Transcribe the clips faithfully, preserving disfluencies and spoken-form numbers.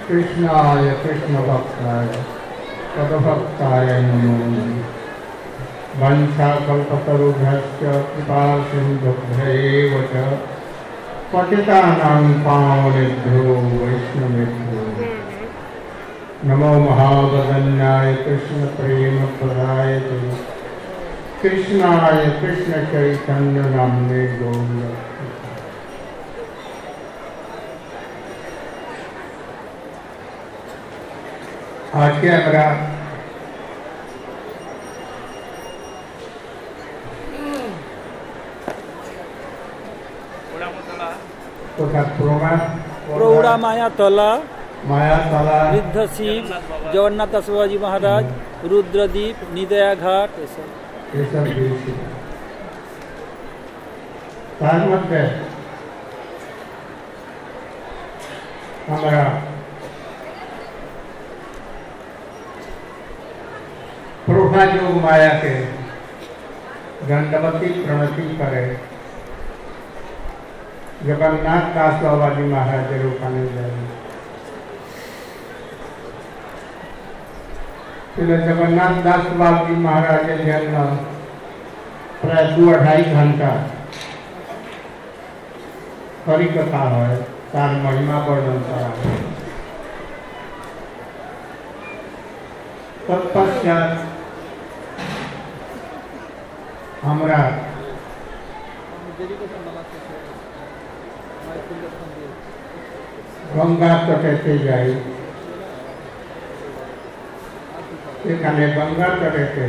कृष्णाय कृष्णभक्ताय तद्भक्ताय नमो नमः। वंशाकल्पतरुभ्यश्च कृपासिन्धुभ्यैव च पतितानां पावनेभ्यो वैष्णवेभ्यो नमो महावदन्याय कृष्णप्रेमप्रदायते कृष्णाय कृष्णचैतन्य नाम्ने गौर। आज के हमारा प्रौढ़ा माया तला माया तला वृद्ध शिव जगन्नाथ शिवाजी महाराज रुद्रदीप निदया घाट ये सब ये सब तार मध्य हमारा प्रौढ़ा योग माया के दंडवती प्रणति करे जगन्नाथ दास बाबाजी महाराज रूपाने जाए जगन्नाथ दास बाबाजी महाराज जन्म प्राय दो अढ़ाई घंटा हरि कथा है तार महिमा वर्णन करा तत्पश्चात हमरा गंगा तटे जाए एखाने गंगा तटे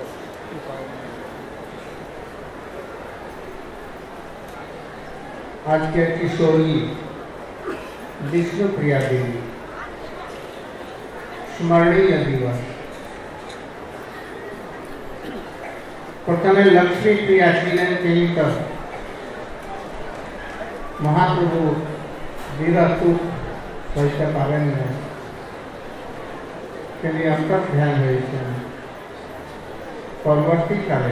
आज के किशोरी विष्णुप्रिया देवी स्मरणीय दिवस प्रथम लक्ष्मी प्रिया श्रीलंक महाप्रभु वीरतुक पैसा पालन के लिए अब तक ध्यान रही परवर्ती काले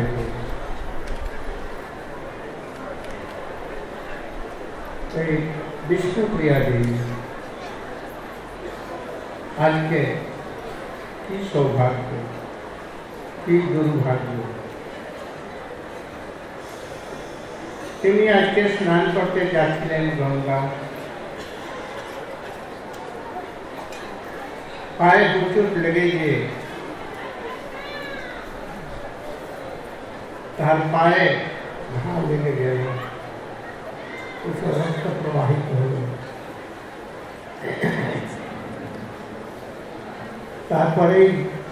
विष्णुप्रिया देवी आज के की सौभाग्य की दुर्भाग्य তিনি আজকে স্নান করতে যাচ্ছিলেন গঙ্গা পায়ে হুচুট লেগে গিয়ে তার পায়ে ঘা লেগে গেল রক্ত প্রবাহিত হল তারপরেই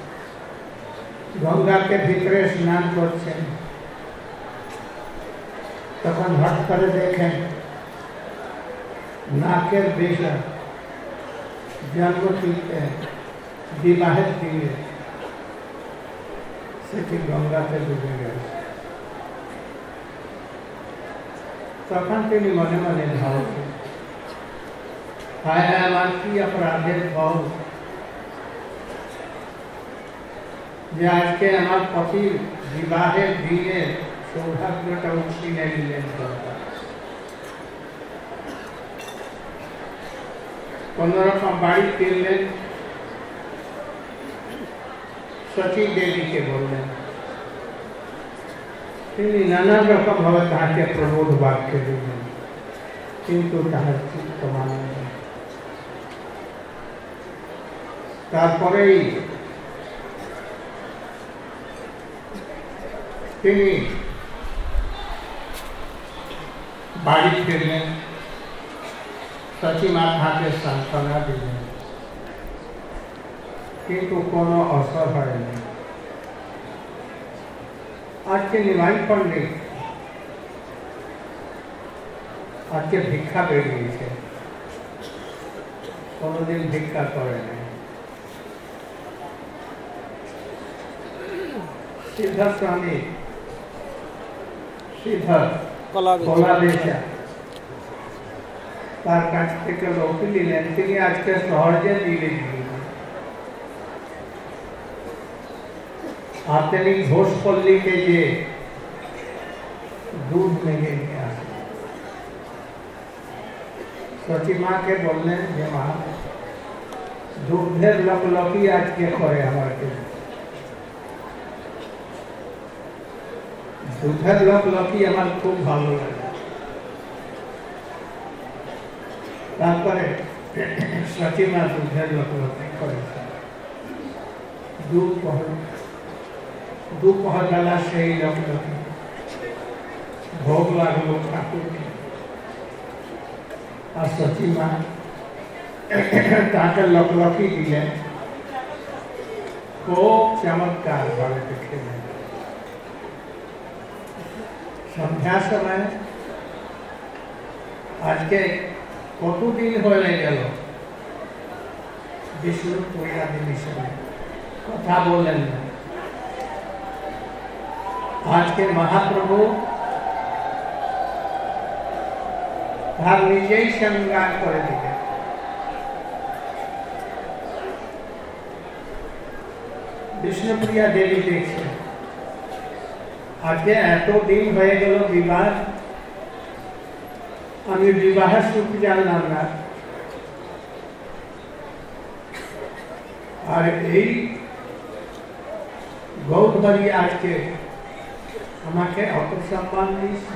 গঙ্গাকে ভিতরে স্নান করছেন तखन हट कर देखें नाकेर बेटा जन्म पीते विवाहित दिए से गंगा से डूबे गए तखन तेनी मने मने भाव हाय हाय की अपराधेर भाव जे आज के हमार पति विवाहेर दिए सौभाग्यटा उक्ति नहीं लेन करता कोनो रकम बाड़ी किनलेन सची देवी के बोललेन তিনি নানান রকম ভাবে তাহাকে প্রবোধ বাক্য দিলেন কিন্তু তাহার চিত্ত মানে না তারপরেই তিনি बाड़ी फिरलें सची माता सांत्वना दिलें किंतु कोनो असर है नहीं। आज के निमाई पंडित आज के भिक्षा दे दी है कोनो दिन भिक्षा करे नहीं। सीधा स्वामी सीधा কলাবেশা তার কাছ থেকে লোক নিলেন তিনি আজকে সহজে দিলে আর তিনি ঘোষপল্লীকে যে दूध लेके गया सची माँ के बोलने जे माँ দুধের লকলকি আজকে করে আমাকে, দুধের লকলকি আমার খুব ভালো লাগে। তারপরে সচিমা দুধের লকলকি করেছে। দুপহর দুপহর বেলা সেই লকলকি ভোগ লাগলো ঠাকুরকে, আর সচিমা তাকে লকলকি দিলেন, খুব চমৎকার ভাবে খেলেন। সন্ধ্যা সময় আজকে কতদিন হয়ে গেল বিষ্ণুপ্রিয়া দেবীর সঙ্গে কথা বললেন না। আজকে মহাপ্রভু তার নিজেই সংজ্ঞান করে দিলেন। বিষ্ণুপ্রিয়া দেবী দেখছেন আজকে এত দিন হয়ে গেল বিবাহ, আমি বিবাহ সুখ জানলাম না, আর এই গৌরবাড়ি আজকে আমাকে অত সম্মান দিয়েছে।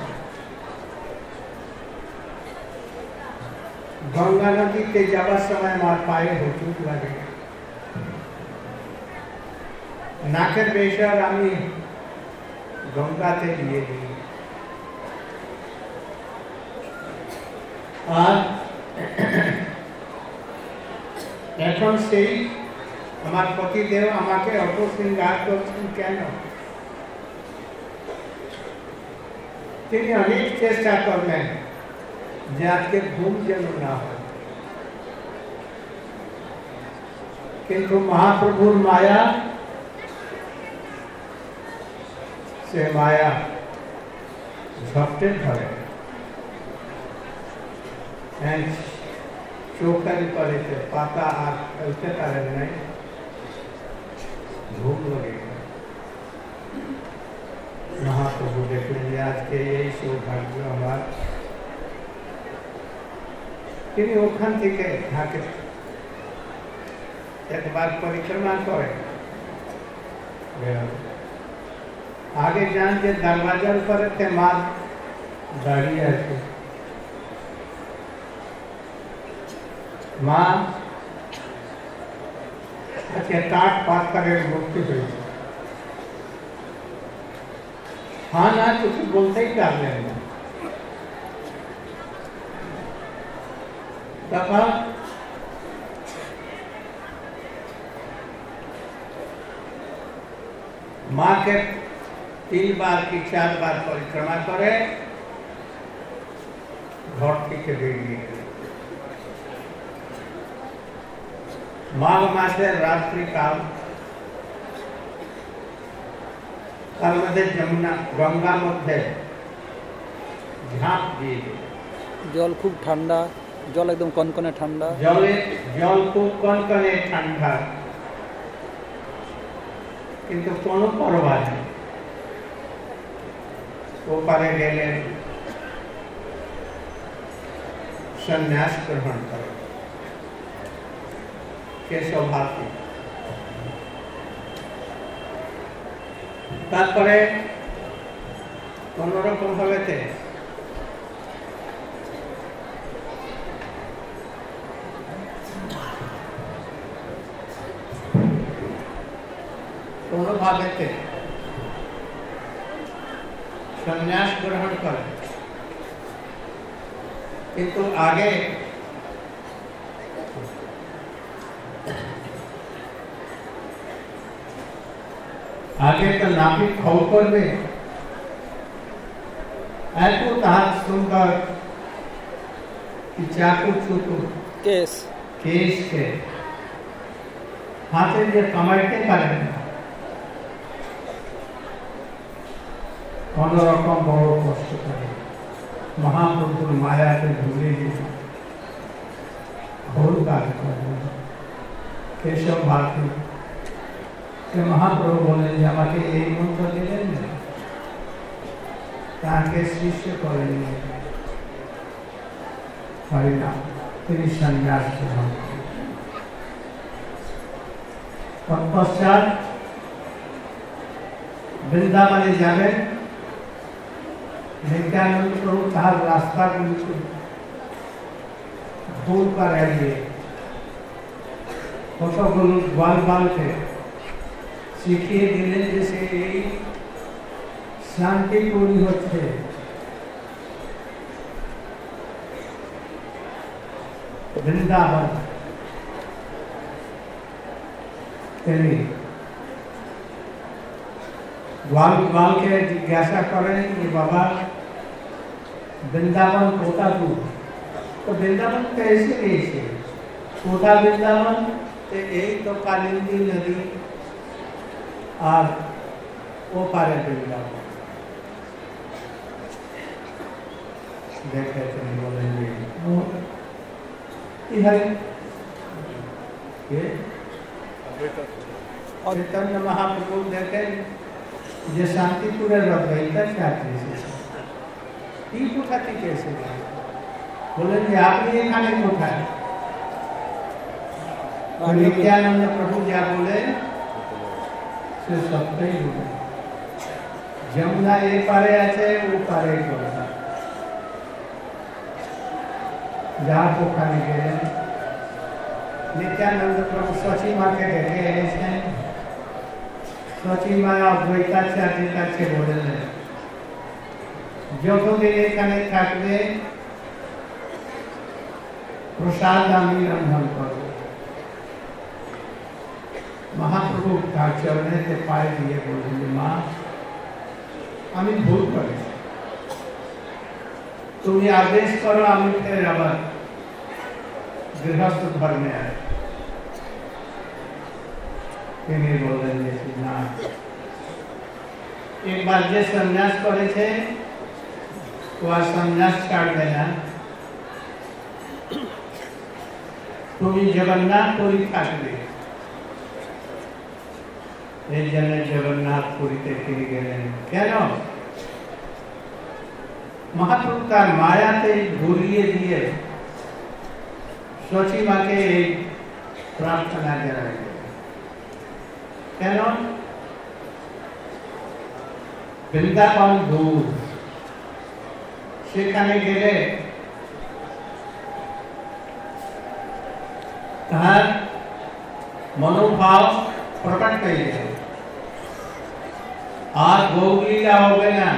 গঙ্গা নদীতে যাওয়ার সময় আমার পায়ে হোঁচট লাগে, নাকের বেশার আমি গঙ্গাতে দিয়ে দিই। আর এখন সেই আমার পতিদেব আমাকে অত শৃঙ্গার করছেন কেন? তিনি অনেক চেষ্টা করলেন যে আজকে ঘুম যেন না হয়, কিন্তু মহাপ্রভুর মায়া, সে মায়া ঝপটে ধরে। চোখের উপরে পাতা আর ফেলতে পারেন নাই, ঘুম লেগে গেল। মহাপ্রভু দেখলেন যে আজকে এই সৌভাগ্য আমার, তিনি ওখান থেকে ঢাকে একবার পরিক্রমা করেন। আগে যান যে দরওয়াজার উপরে মা দাঁড়িয়ে আছে, মা আজকে কাঠ পাথরের মুক্তি হয়েছে। हाँ ना कुछ बोलते ही कर लेना। तथा माँ के तीन बार की चार बार परिक्रमा करे, घोटी के बेरिए माघ मासे रात्रि काल তার মধ্যে যমুনা গঙ্গার মধ্যে ঝাঁপ দিয়ে দিল। জল খুব ঠান্ডা, জল একদম কনকনে ঠান্ডা, জলে জল খুব কনকনে ঠান্ডা, কিন্তু কোনো পরোয়া নেই। ওপারে গেলেন, সন্ন্যাস গ্রহণ করে কেশব ভারতী। তারপরে কোনরকম ভাবে কোনোভাবে সন্ন্যাস গ্রহণ করে, কিন্তু আগে आगे तो नापित खोपर में ऐको ताज सुनकर चाकू चुकू केस केस के हाथे जे कमाइते पारे कोनो रकम बड़ो कष्ट करे। महाप्रभुर माया के भूले घोर कार्य करे। केशव भारती महाप्रभु बोलें যে আমাকে এই মন্ত্র দিলেন, তাকে শিষ্য করে নিলেন। হরিনাম, তিনি সন্ন্যাস গ্রহণ করলেন। তৎপশ্চাৎ বৃন্দাবনে যাবেন। नित्यानंद प्रभु তার রাস্তাগুলিকে ভুল করে দিয়ে কতগুলো গোয়াল বালকে শিখিয়ে দিলেন যে সে এই শান্তিপুরী হচ্ছে বৃন্দাবন। তিনি ग्वाल ग्वाल के जिज्ञासा करें कि बाबा वृंदावन कोटा तू तो वृंदावन कैसे कैसे कोटा वृंदावन तो एक तो कालिंदी नदी और वो पारे वृंदावन देखे तो नहीं बोलेंगे इधर ये चैतन्य महाप्रभु देखे যে শান্তিপুরের রথটা চাকরি কি কোথা থেকে এসেছে বলেন যে আপনি এখানে কোথায়? নিত্যানন্দ প্রভু যা বলে সে সত্যই বলে। যমুনা এই পারে আছে ও পারে কথা যার ওখানে গেলেন নিত্যানন্দ প্রভু সচি মাকে ডেকে এনেছেন। সচি মা অদ্বৈতাচার্যের কাছে বললেন যতদিন এখানে থাকবে প্রসাদ আমি রন্ধন করব। মহাপ্রভু তার চরণেতে পায়ে দিয়ে বললেন মা আমি ভুল করেছি, তুমি আদেশ করো আমি ফের আবার গৃহস্থ ধর্মে আয়। তিনি বললেন যে না একবার যে সন্ন্যাস করেছে ও আর সন্ন্যাস ছাড়বে না। তুমি জগন্নাথপুরী থাকবে। এই জন্য জগন্নাথপুরীতে তিনি গেলেন। কেন? মহাপ্রভু তার মায়াতে ঘুরিয়ে দিয়ে সচি মাকে এই প্রার্থনা জানাই। কেন? বৃন্দাবন দূর, সেখানে গেলে তাহার মনোভাব প্রকট হয়ে যাবে আর গৌরীরা হবে না,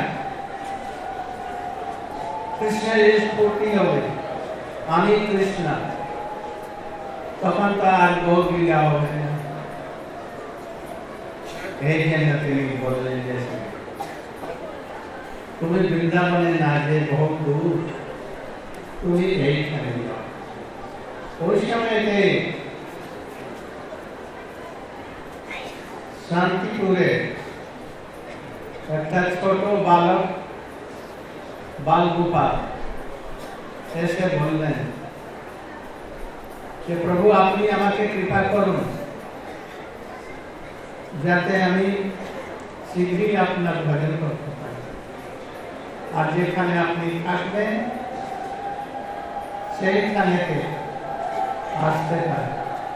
কৃষ্ণের স্ফূর্তি হবে আমি কৃষ্ণ, তখন তো আর গৌরীরা হবে না। এই জন্য তিনি বললেন যে তুমি বৃন্দাবনে না যে বহু দূর, তুমি এইখানে যাও। ওই সময়তে শান্তিপুরে একটা ছোট বালক বালগোপাল এসে বললেন যে প্রভু আপনি আমাকে কৃপা করুন যাতে আমি শীঘ্রই আপনার ভজন করতে পারি, আর যেখানে আপনি থাকবেন সেইখানে আসতে পারে।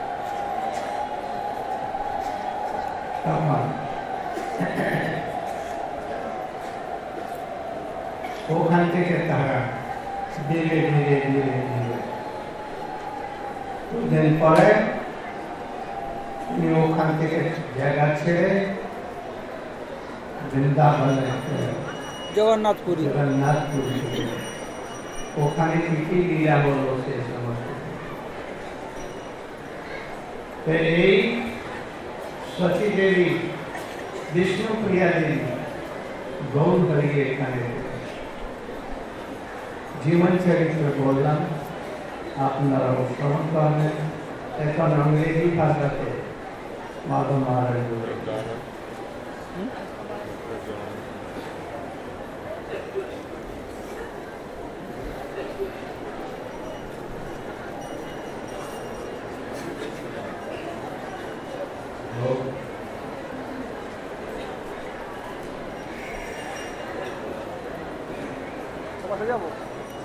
ওখান থেকে তারা ধীরে ধীরে ধীরে ধীরে দুদিন পরে ওখান থেকে জায়গা ছেড়ে বৃন্দাবনে জগন্নাথপুরী জগন্নাথপুরী ওখানে কি কি লীলা হলো সে সমস্ত। এই সচী দেবী বিষ্ণুপ্রিয়া দেবী গৌর হরি এখানে জীবন চরিত্র বললাম, আপনারা শ্রবণ করবেন। এখন ইংরেজি ভাষাতে মাধব মহারাজ বলেন।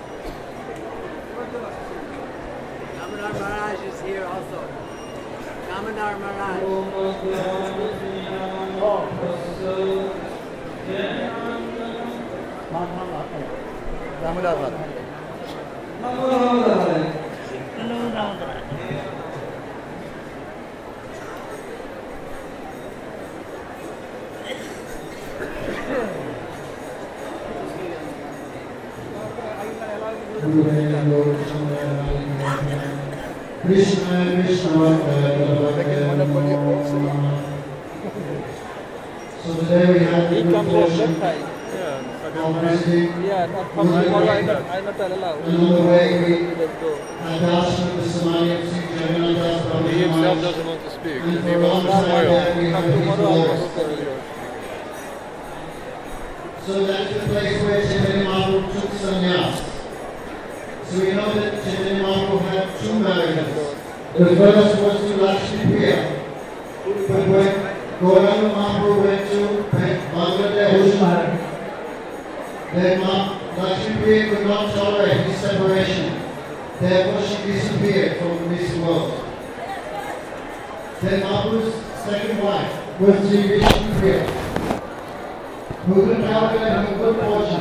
Damodar Maharaj is here also. Damodar Maharaj. Damodar Maharaj. Krishna Krishna. So today we have He the comes on portion that side. of visiting. Yeah, not from tomorrow. I not, I not allowed. And on the way we Let's go. had darshan with Samadhi of Sri Jagannath Das Prabhu He himself Maharaj. doesn't want to speak. And He for a wants long to time smile. there we Come have these tomorrow. I'll laws. go for you. So that's the place where Chaitanya Mahaprabhu took sannyas. So we know that Chaitanya Mahaprabhu had two marriages. The first was to Lakshmi Priya. But when Gauranga Mahaprabhu went to Bangladesh, then Ma- Lakshmi Priya could not tolerate this separation. Therefore she disappeared from this world. Then Mahaprabhu's second wife was Sri Vishnu Priya, who could calculate her good fortune.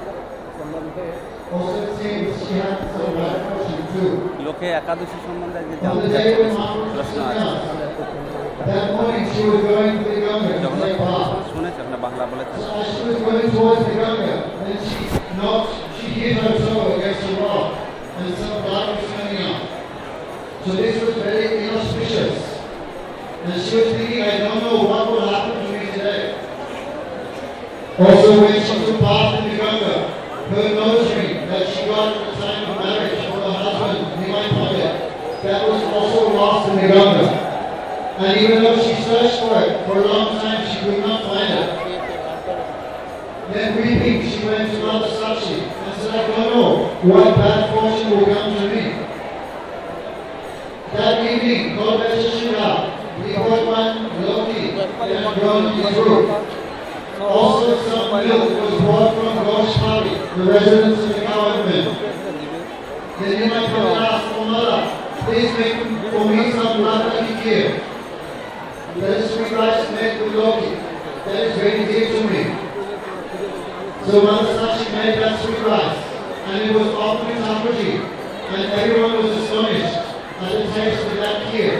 Also it seems she had some bad fortune too. লোকে একাদশী সম্বন্ধে আজকে On the জানতে day when চাচ্ছে Mahaprabhu প্রশ্ন took আছে sannyas, that morning she was going to the Ganga to Jagannath take bath. শুনেছেন না বাংলা বলেছেন So as she was going towards the Ganga, then she knocked, she hit her toe against a rock, and some blood was coming out. So this was very inauspicious. And she was thinking, I don't know what will happen to me today. Also when she took bath in the Ganga, her nose ring that she got at the time of marriage for her husband, Nimai Pandit, that was also lost in the Ganga. And even though she searched for it for a long time, she could not find it. Then weeping, she went to Mother Sakshi and said, I don't know what bad fortune will come to me. That evening, God bless Shiva, he brought one Loki and grown his roof. Also some milk was brought from Goshpali, the residents of the government. Then you might come and ask, oh Mother, please make for me some blood kheer. That is sweet rice made with Loki. That is very dear to me. So Mother Sakshi made that sweet rice, and it was offered in Thakurji, and everyone was astonished at the taste of that kheer.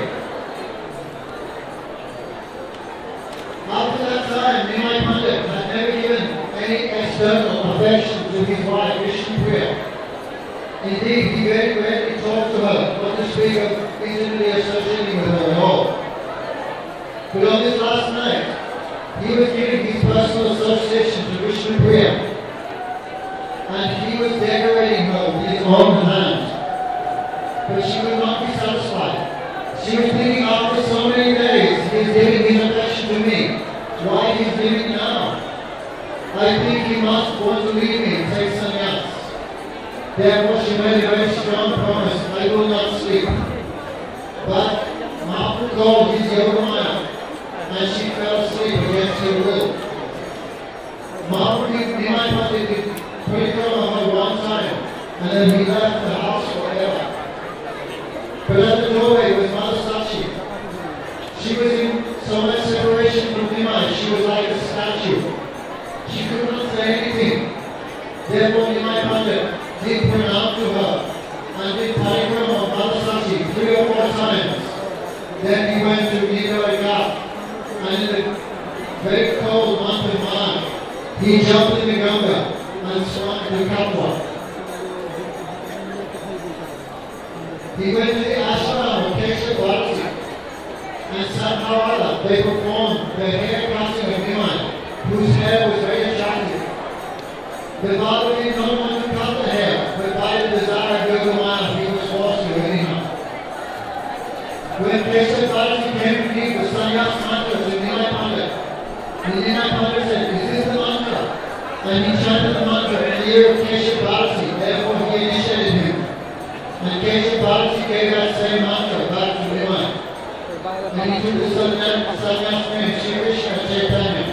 After that time, Nimai Pandit had never given any external affection to his wife, Vishnu Priya. Indeed, he very rarely talked to her, not to speak of intimately associating with her at all. But on this last night, he was giving his personal association to Vishnu Priya, and he was decorating her with his own hands. But she would not be satisfied. She was thinking, after so many days, he is giving his affection to me. Why he is leaving now? I think he must want to leave me and take sannyas. Therefore she made a very strong promise, I will not sleep. But Mahaprabhu called his Yogamaya, and she fell asleep against her will. Mahaprabhu Nimai Pandit did parikrama her one time, and then he left the house forever. But at the doorway was Mother Sakshi. She was in so much separation from Nimai, she was like a statue. She could not say anything. Therefore Nimai Pandit did pranam to her and did parikrama of Mother Sakshi three or four times. Then he went to Nidhara Ghat, and in the very cold month of March, he jumped in the Ganga and swam to Katwa. He went to the ashram of Kesha Bharati, and Sadhawala, they performed the hair cutting of Nimai, whose hair was very attractive. The Baba did not want to cut the hair, but by the desire of Yogamaya, he was forced to anyhow. When Kesha Bharati came to meet the sannyas mantra to Nimai Pandit, the Nimai Pandit said, is this the mantra? And he chanted the mantra in the ear of Kesha Bharati, therefore he initiated him. And Kesha Bharati gave that same mantra back to Nimai. And he took the sannyas name, Shri Krishna Chaitanya.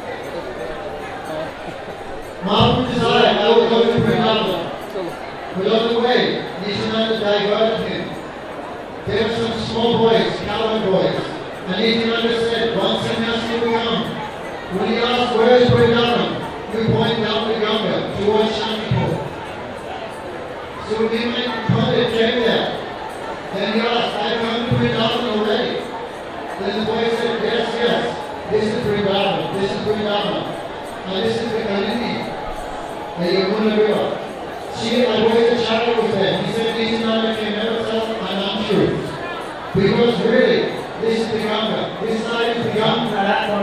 Mahaprabhu desired, I will go to Vrindavan. But on the way, Nityananda diverted him. There were some small boys, cowherd boys, And Nityananda said, one sannyasi will come. When he asked, where is Vrindavan? You point down the Ganga towards Shantipur. So Nityananda Pandit came there. Then he asked, I've come to Vrindavan already. Then the boy said, yes, yes, this is Vrindavan, this is Vrindavan. And this is the Kalindi, the Yamuna River. See, I raised a child with them. He said, Nityananda can never tell an untruth. Because really, this is the Ganga. This side is the Ganga.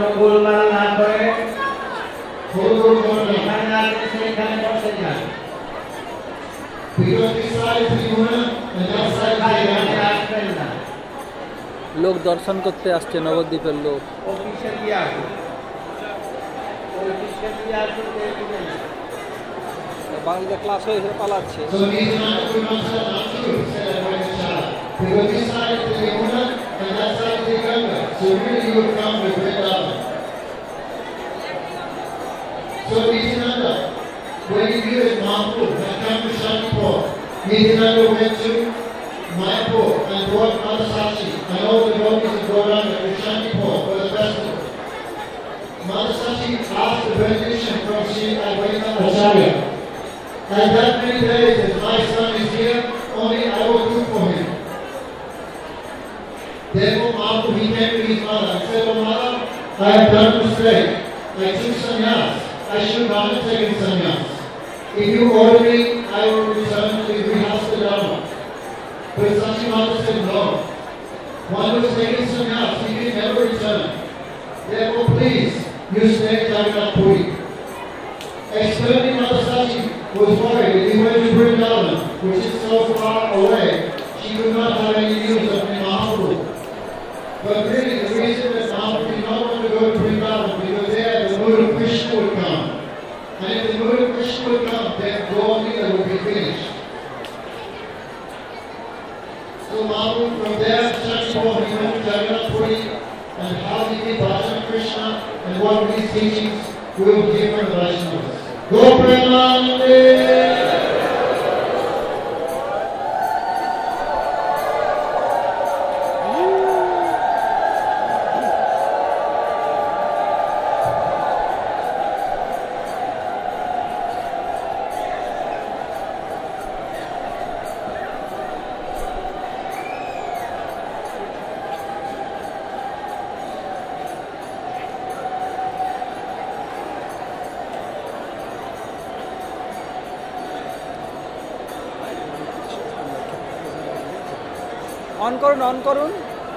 Because this side is the Yamuna and that side is the Ganga. লোক দর্শন করতে আসছে নবদ্বীপের লোক। Bangla class হয়ে পালাচ্ছে। So Nityananda, when he viewed Mahaprabhu had come to Shantipur, Nityananda went to Mayapur and brought Mother Sachi and all the devotees of Gauranga to Shantipur for the festival. Mother Sachi asked the benediction from Sri Advaita Acharya. At that many days, if my son is here, only I will do for him. Therefore, Mahaprabhu he came to his mother and said, Oh mother, I have done a mistake. I took sannyas. I should not have taken sannyas. If you order me, I will return to the Grihastha Dharma. But Sachi Mata said, no. One who has taken sannyas, he can never return. Therefore, please, you stay at Jagannath Puri. Explaining Mata Sachi was worried if he went to Vrindavan, which is so far away, she could not have any news of Mahaprabhu. But really, the reason that Mahaprabhu did not want to go to Vrindavan because there the mood of Krishna would come. And if the mood of Krishna would come, then Gaur Lila would be finished. So Mahaprabhu, from there to Shantipur, he went to Jagannath Puri, and how he did Bhajan Krishna, and what were his teachings, we will hear from the Vaishnavas. Go Premanande! On করুন on করুন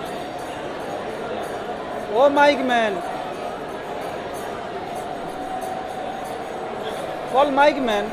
ও mike man call mike man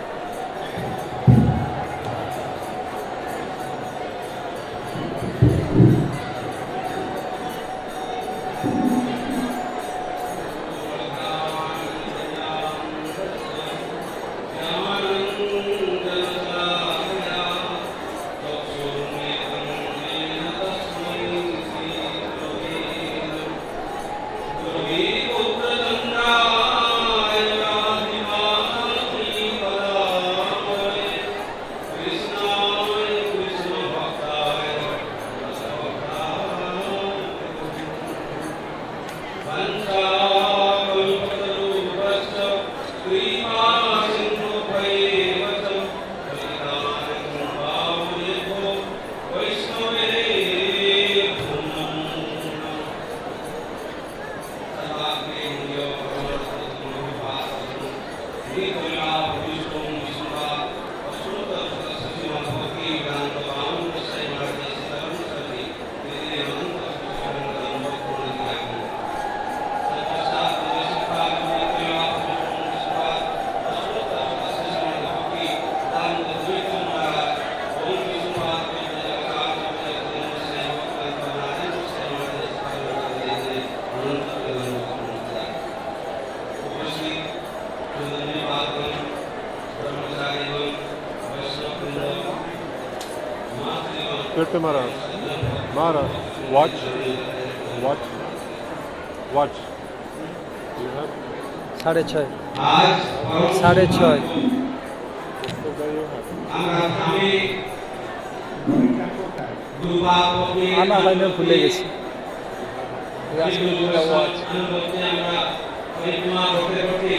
Maharaj, Maharaj, watch, watch, watch. You have? সাড়ে ছয় সাড়ে ছয় আনা হয় না ভুলে গেছি আজকে দুটা ওয়াচ আমরা পরিক্রমা করতে করতে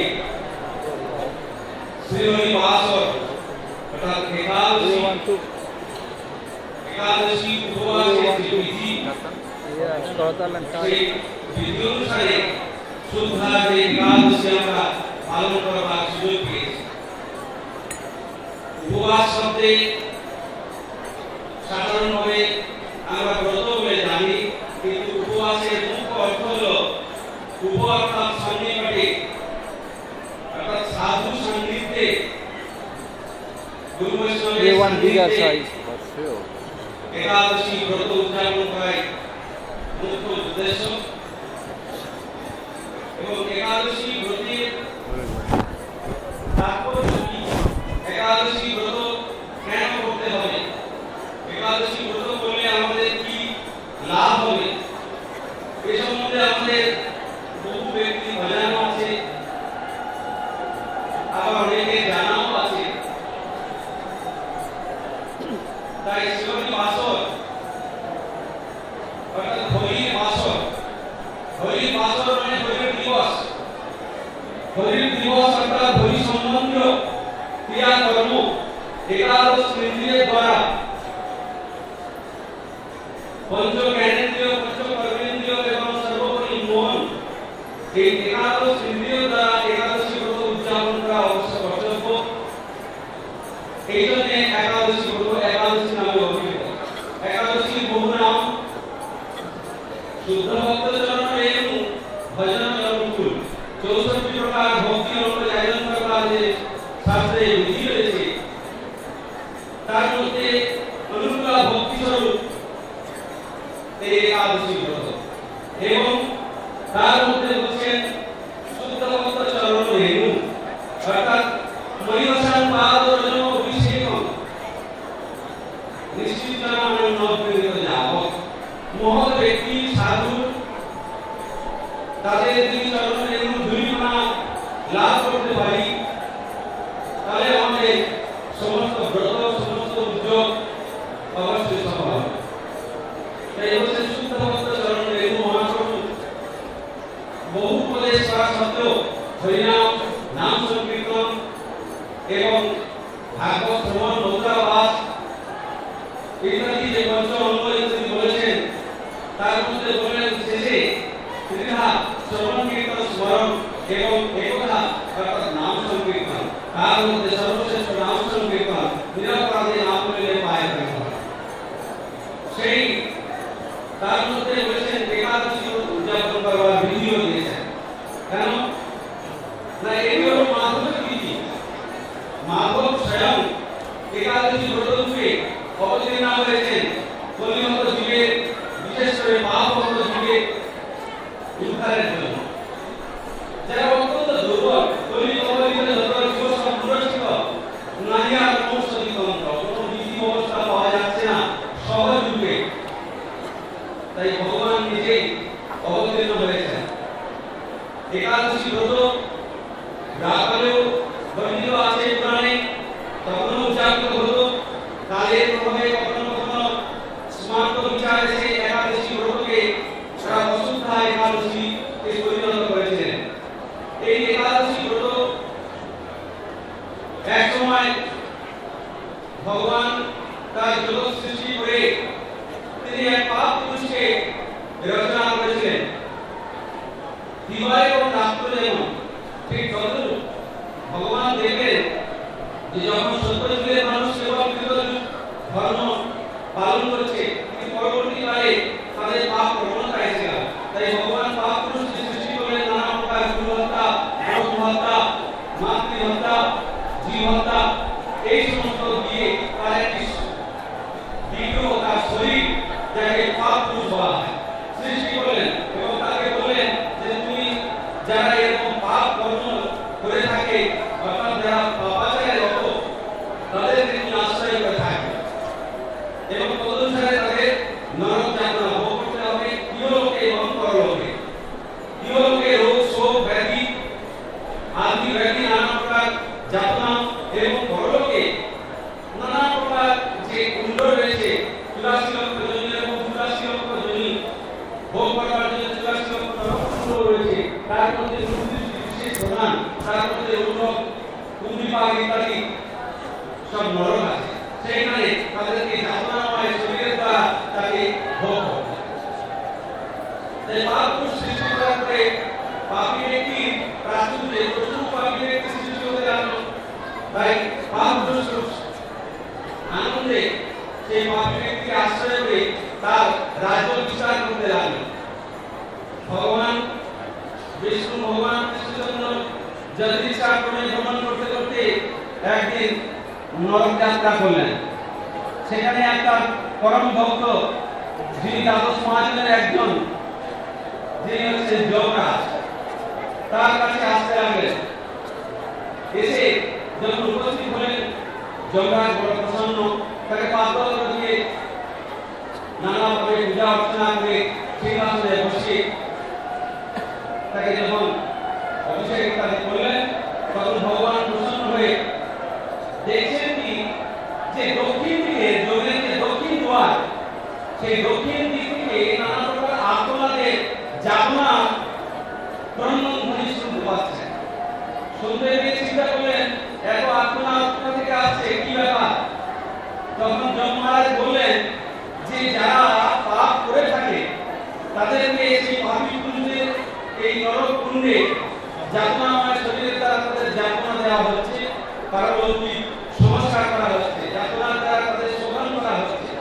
শ্রীহরি বাসর অর্থাৎ একাদশী ওয়ান টু একাদশী উপবাসের যে বিধি করতাল সেই বিধি অনুসারে শুদ্ধা যে একাদশী আমরা পালন করবার সুযোগ পেয়েছি। উপবাস শব্দে সাধারণভাবে আমরা ব্রত বলে জানি, কিন্তু উপবাসের মুখ্য অর্থ হল উপ অর্থাৎ সন্নিকটে অর্থাৎ সাধু সান্নিধ্যে গুরু বৈষ্ণবের ওয়ান বিগার সান্নিধ্যে সাইজ একাদশী ব্রত উদযাপন করাই মুখ্য উদ্দেশ্য। এবং একাদশী ব্রতের তাৎপর্য কি, একাদশী ব্রত কেন করতে হবে, একাদশী ব্রত করলে আমাদের কি লাভ হবে, এ সম্বন্ধে আমাদের বহু ব্যক্তি অজানা আছে, আবার অনেকে জানাও আছে। তাই শিবনী বাসর অর্থাৎ হরির বাসর, হরির বাসর মানে হরির দিবস, হরির দিবস অর্থাৎ হরি সম্বন্ধীয় ক্রিয়াকর্ম একাদশ ইন্দ্রিয়ের দ্বারা পঞ্চ জ্ঞানেন্দ্রিয়, পঞ্চ কর্মেন্দ্রিয় এবং সর্বোপরি মন, এই একাদশ ইন্দ্রিয় দ্বারা একাদশী ব্রত উদযাপন করা অবশ্য কর্তব্য। এই জন্য একাদশী ব্রত একাদশী নামে অভিহিত। একাদশীর বহু নাম শুদ্ধ ভক্ত চরণ রেণু ভজন চরণকুল, চৌষট্টি প্রকার ভক্তি রঙ্গ আয়োজন করবার যে শাস্ত্রে বিধি রয়েছে তার মধ্যে অনুকূল ভক্তি স্বরূপ এই একাদশী ব্রত, এবং তার মধ্যে বলছেন শুদ্ধ ভক্ত চরণ রেণু অর্থাৎ মহিষান পাদ রজন অভিষেকম নিশ্চিত জানানো প্রেরিত যাবৎ মহৎ ব্যক্তি সাধু তাদের যদি চরণ রেণু ধূলিকণা লাভ করতে পারি তাহলে আমাদের সমস্ত ব্রত সমস্ত উদ্যোগ অবশ্যই সফল হবে। তাই হচ্ছে শুদ্ধ ভক্ত চরণ রেণু মহাপ্রভু বহু উপদেশ করা সত্ত্বেও হরিনাম, নাম সংকীর্তন এবং ভাগবত শ্রবণ, নৌকাবাস ইত্যাদি যে পঞ্চ অঙ্গ ইত্যাদি বলেছেন তার মধ্যে বললেন শেষে ত্রিধা শ্রবণ কীর্তন স্মরণ এবং একথা অর্থাৎ নাম সংকীর্তন, তার মধ্যে সর্বশ্রেষ্ঠ নাম সংকীর্তন নিরপরাধে নাম বলে পায় থাকে। সেই তার মধ্যে বলেছেন একাদশী উদযাপন করবার বিধিও দিয়েছেন। কেন না, এটি হল মাধবের বিধি। মাধব স্বয়ং একাদশী ব্রতরূপে অবতীর্ণ হয়েছেন কলিযুগ যুগে, বিশেষ করে পাপমুক্ত যুগে উদ্ধারের জন্য। যারা অত্যন্ত দুর্বল, কলিযুগ অবতীর্ণ যত জীব সম্পূর্ণ নাহিয়া মনুষ্যদি তন্ত্র, কোনো বিধি ব্যবস্থা পাওয়া যাচ্ছে না সহজ যুগে, তাই ভগবান নিজেই অবতীর্ণ হয়েছেন। একাদশী ব্রত রাখালেও বর্ণিত আছে পুরাণে, তখনও উদযাপিত হতো। কালের প্রভাবে কখনো কখনো স্মার্ত বিচারে সেই একাদশী ব্রতকে তারা অশুদ্ধা একাদশী পরিণত করেছিলেন। এই একাদশী ব্রত এক সময় ভগবান তার জগৎ সৃষ্টি করে তিনি এক পাপ পুরুষকে রচনা করেছিলেন। দিবায় এবং রাত্রে যেমন ঠিক তদ্রূপ ভগবান দেখলেন যে যখন সত্যযুগের মানুষ কেবল কৃতযুগ ধর্ম পালন করছে, কিন্তু পরবর্তীকালে তাদের পাপ প্রবণতা এসে গেল। তাই ভগবান পাপ পুরুষকে সৃষ্টি করলেন নানা প্রকার গুরু হত্যা, ব্রহ্ম হত্যা, মাতৃ হত্যা, জীব হত্যা, এই সমস্ত দিয়ে তার একটি বিগ্রহ, তার শরীর যাকে পাপ পুরুষ বলা হয়, সৃষ্টি করলেন এবং তাকে বললেন যে তুমি যারা এরকম পাপ কর্ম করে থাকে অর্থাৎ যারা পাপাচারে রত তাদেরকে তুমি আশ্রয় করে থাকবে এবং তদনুসারে তাদের নরক যাতনা ভোগ করতে হবে, ইহলোকে এবং পরলোকে। ইহলোকে রোগ, শোক, ব্যাধি আদি ব্যাধি নানা প্রকার যাতনা এবং পরলোকে নানা প্রকার যে কুণ্ড রয়েছে, চুরাশি লক্ষ জনি এবং চুরাশি লক্ষ জনি ভোগ করবার জন্য চুরাশি তার মধ্যে বিশেষ প্রধান, তার মধ্যে উন্নত কুন্দিপাক ইত্যাদি সব নরক আছে। সেইখানে তাদেরকে যাতনাময় শরীরের দ্বারা তাকে ভোগ করতে হয়। তাই পাপ সৃষ্টি করার পরে পাপী ব্যক্তি প্রাচুর্যে প্রচুর পাপী ব্যক্তি সৃষ্টি হতে লাগলো। তাই পাপ আনন্দে সেই পাপী ব্যক্তিকে আশ্রয় করে তার রাজ্য বিস্তার করতে লাগলো। ভগবান বিষ্ণু ভগবান কৃষ্ণচন্দ্র জগদীশা ক্রমে ভ্রমণ করতে করতে একদিন নরক যাত্রা করলেন। সেখানে একটা পরম ভক্ত যিনি দ্বাদশ মহাজনের একজন, যিনি হচ্ছেন যমরাজ, তার কাছে আসতে লাগলেন। এসে যখন উপস্থিত হলেন, যমরাজ বড় প্রসন্ন, তাকে পাতল দিয়ে নানাভাবে পূজা অর্চনা করে সিংহাসনে বসে তাকে যখন অভিষেক ইত্যাদি করলেন, তখন ভগবান প্রসন্ন হয়ে দেখছেন কি যে দক্ষিণ দিকে যজ্ঞের যে দক্ষিণ দ্বার, সেই দক্ষিণ দিক থেকে নানা প্রকার আত্মনাদের যাতনা ক্রন্দন ধ্বনি শুনতে পাচ্ছেন। শুনতে পেয়ে চিন্তা করলেন এত আত্মনা কোথা থেকে আসছে, কি ব্যাপার? তখন যম মহারাজ বললেন যে যারা পাপ করে থাকে তাদেরকে সেই পাপী কুণ্ডে, এই নরক কুণ্ডে যাতনাময় শরীরের দ্বারা তাদের যাতনা দেওয়া হচ্ছে, পারলৌকিক সংস্কার করা হচ্ছে, যাতনার দ্বারা তাদের শোধন করা হচ্ছে।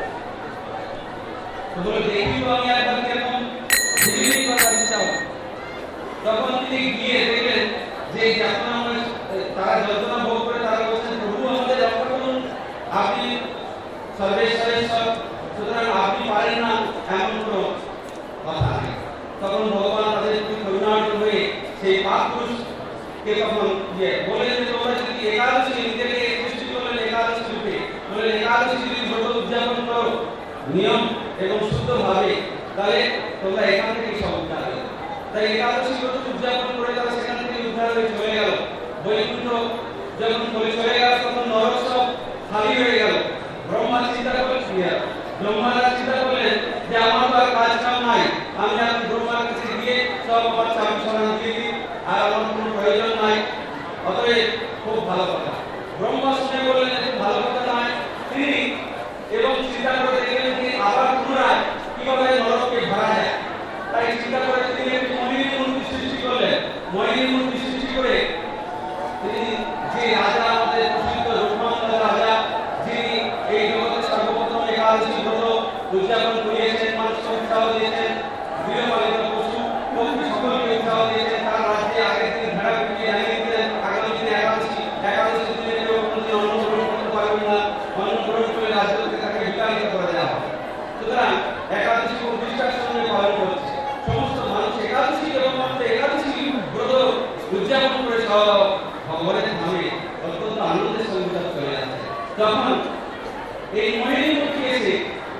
তো বলে দেখি তো আমি একবার কিরকম জীবনী করার ইচ্ছা হলো। তখন তিনি গিয়ে দেখলেন যে যাতনাময় তারা যন্ত্রণা ভোগ করে তারা বলছেন, প্রভু আমাদের রক্ষা করুন, আপনি সর্বেশ্বরেশ্বর, সুতরাং আপনি পারেন না এমন কোনো কথা নেই। তখন ভগবান তাদের প্রতি করুণার্ত হয়ে সেই পাপ পুরুষকে তখন ইয়ে বলেন যে তোমরা যদি একাদশী নিজেকে সৃষ্টি করলেন একাদশী রূপে, বলে একাদশী যদি ব্রত উদযাপন করো নিয়ম এবং শুদ্ধভাবে, তাহলে তোমরা এখান থেকে সব উদ্ধার হবে। তাই একাদশী ব্রত উদযাপন করে তারা সেখান থেকে উদ্ধার হয়ে চলে গেল। বৈকুণ্ঠ যখন চলে চলে গেল তখন নরক সব খালি হয়ে গেল। ব্রহ্মা চিন্তা করলেন, ব্রহ্মারা চিন্তা করলেন যে আমার তো আর কাজ কাম নাই, আমি এখন ব্রহ্মার কাছে গিয়ে সব আমার চাবি সরান দিয়ে দিই, আর আমার কোনো প্রয়োজন নাই, অতএব খুব ভালো কথা। ব্রহ্মা শুনে বললেন খুব ভালো কথা নয় তিনি, এবং চিন্তা করে দেখলেন যে আবার পুনরায় কিভাবে নরককে ভরা যায়। তাই চিন্তা করে তিনি একটি মহিনী মূর্তি সৃষ্টি করলেন। মহিনী মূর্তি সৃষ্টি করে তিনি যে রাজা, আমাদের প্রসিদ্ধ রূপমঙ্গল রাজা, যিনি এই জগতের সর্বপ্রথম একাদশী ব্রত উদযাপন করিয়েছেন, মানুষকে উৎসাহ দিয়েছেন, গৃহপালিত পশু পক্ষী সকলকে উৎসাহ দিয়েছেন, তার রাজ্যে আগের দিন ভেড়া পিটিয়ে জানিয়ে দিলেন আগামী দিনে একাদশী, একাদশী দিনে কেউ কোনোদিন অন্ন গ্রহণ করতে পারবেন না, অন্ন গ্রহণ করে রাজ্যকে তাকে বিতাড়িত করে দেওয়া হবে। সুতরাং একাদশী খুব নিষ্ঠার সঙ্গে পালন করছে। সমস্ত মানুষ একাদশী এবং মাত্র একাদশী ব্রত উদযাপন করে সব ভগবানের ধামে অত্যন্ত আনন্দের সঙ্গে চলে যাচ্ছে। তখন এই মহিনী মূর্তি এসে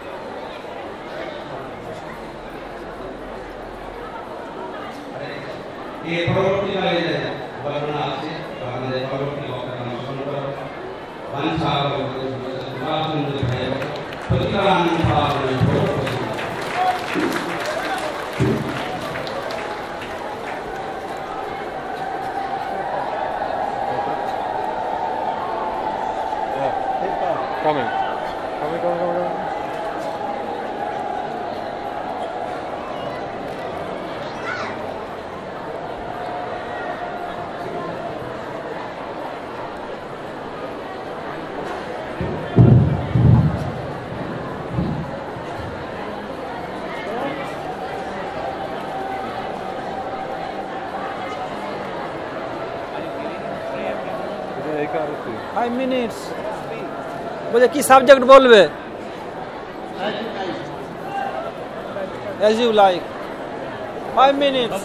এর পরবর্তীকালে বর্ণনা আছে, আপনাদের পরবর্তী বক্তব্য অনুসরণ করো। বাঞ্ছা Pratikarananda Coming. Coming, coming, coming, coming. Five minutes বলে কি সাবজেক্ট বলবে? As you like. Five minutes.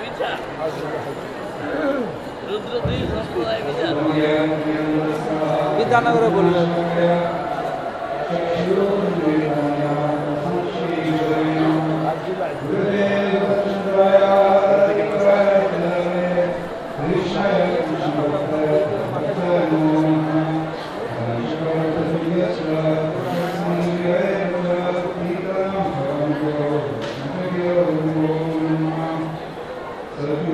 বিদ্যানগরে বলবে। So